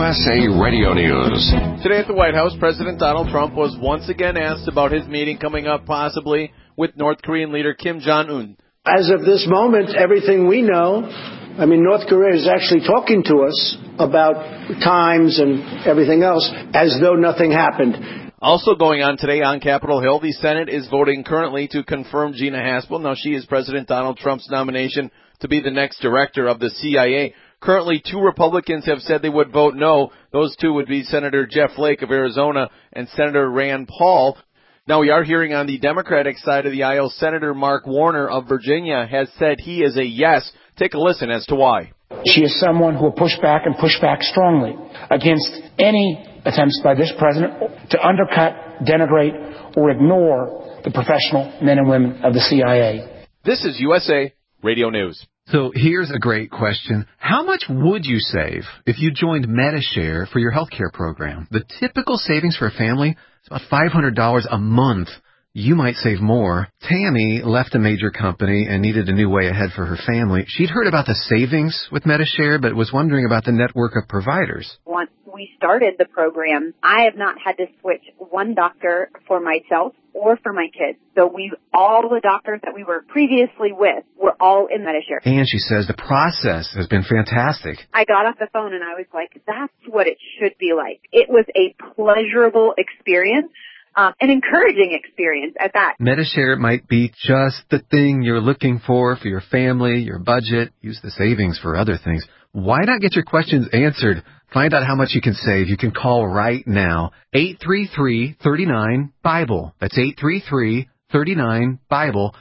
USA Radio News. Today at the White House, President Donald Trump was once again asked about his meeting coming up possibly with North Korean leader Kim Jong-un. As of this moment, everything we know, North Korea is actually talking to us about times and everything else as though nothing happened. Also going on today on Capitol Hill, the Senate is voting currently to confirm Gina Haspel. Now, she is President Donald Trump's nomination to be the next director of the CIA. Currently, 2 Republicans have said they would vote no. Those 2 would be Senator Jeff Flake of Arizona and Senator Rand Paul. Now, we are hearing on the Democratic side of the aisle, Senator Mark Warner of Virginia has said he is a yes. Take a listen as to why. She is someone who will push back and push back strongly against any attempts by this president to undercut, denigrate, or ignore the professional men and women of the CIA. This is USA Radio News. So here's a great question. How much would you save if you joined Medi-Share for your health care program? The typical savings for a family is about $500 a month. You might save more. Tammy left a major company and needed a new way ahead for her family. She'd heard about the savings with Medi-Share, but was wondering about the network of providers. Once we started the program, I have not had to switch one doctor for myself or for my kids. So all the doctors that we were previously with were all in Medi-Share. And she says the process has been fantastic. I got off the phone and I was like, that's what it should be like. It was a pleasurable experience. An encouraging experience at that. Medi-Share might be just the thing you're looking for your family, your budget. Use the savings for other things. Why not get your questions answered? Find out how much you can save. You can call right now. 833-39-BIBLE. That's 833-39-BIBLE.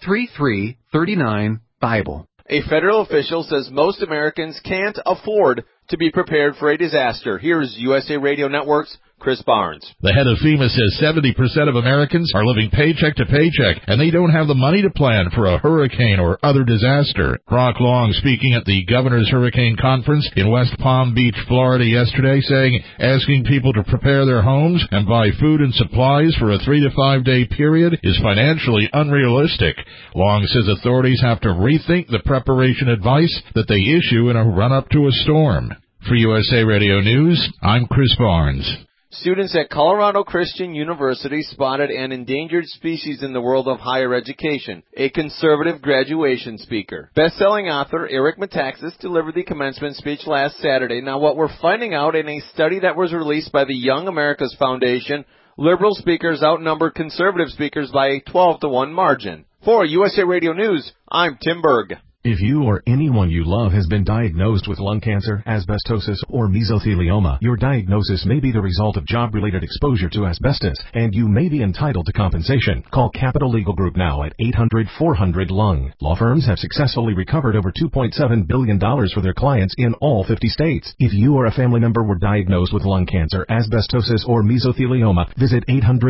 833-39-BIBLE. A federal official says most Americans can't afford to be prepared for a disaster. Here's USA Radio Network's Chris Barnes. The head of FEMA says 70% of Americans are living paycheck to paycheck, and they don't have the money to plan for a hurricane or other disaster. Brock Long speaking at the Governor's Hurricane Conference in West Palm Beach, Florida yesterday, saying asking people to prepare their homes and buy food and supplies for a 3 to 5 day period is financially unrealistic. Long says authorities have to rethink the preparation advice that they issue in a run-up to a storm. For USA Radio News, I'm Chris Barnes. Students at Colorado Christian University spotted an endangered species in the world of higher education, a conservative graduation speaker. Best-selling author Eric Metaxas delivered the commencement speech last Saturday. Now, what we're finding out in a study that was released by the Young America's Foundation, liberal speakers outnumbered conservative speakers by a 12-to-1 margin. For USA Radio News, I'm Tim Berg. If you or anyone you love has been diagnosed with lung cancer, asbestosis, or mesothelioma, your diagnosis may be the result of job-related exposure to asbestos, and you may be entitled to compensation. Call Capital Legal Group now at 800-400-LUNG. Law firms have successfully recovered over $2.7 billion for their clients in all 50 states. If you or a family member were diagnosed with lung cancer, asbestosis, or mesothelioma, visit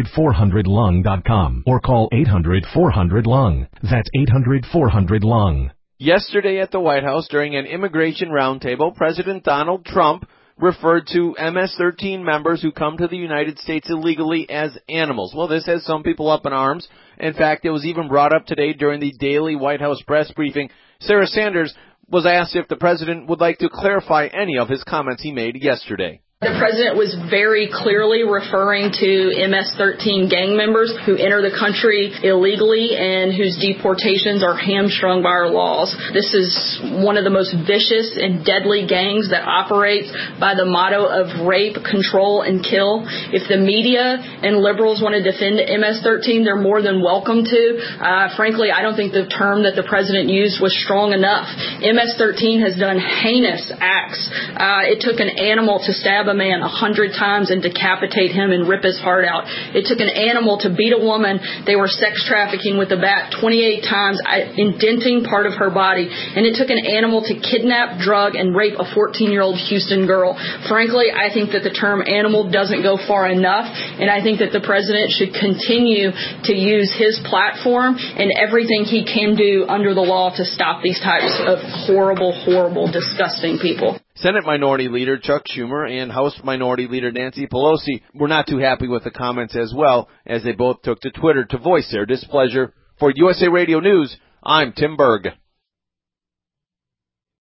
800-400-LUNG.com or call 800-400-LUNG. That's 800-400-LUNG. Yesterday at the White House, during an immigration roundtable, President Donald Trump referred to MS-13 members who come to the United States illegally as animals. Well, this has some people up in arms. In fact, it was even brought up today during the daily White House press briefing. Sarah Sanders was asked if the president would like to clarify any of his comments he made yesterday. The president was very clearly referring to MS-13 gang members who enter the country illegally and whose deportations are hamstrung by our laws. This is one of the most vicious and deadly gangs that operates by the motto of rape, control, and kill. If the media and liberals want to defend MS-13, they're more than welcome to. Frankly, I don't think the term that the president used was strong enough. MS-13 has done heinous acts. It took an animal to stab a man 100 times and decapitate him and rip his heart out. It took an animal to beat a woman they were sex trafficking with a bat 28 times, indenting part of her body. And it took an animal to kidnap, drug, and rape a 14-year-old Houston girl. Frankly, I think that the term animal doesn't go far enough, and I think that the president should continue to use his platform and everything he can do under the law to stop these types of horrible, horrible, disgusting people. Senate Minority Leader Chuck Schumer and House Minority Leader Nancy Pelosi were not too happy with the comments as well, as they both took to Twitter to voice their displeasure. For USA Radio News, I'm Tim Berg.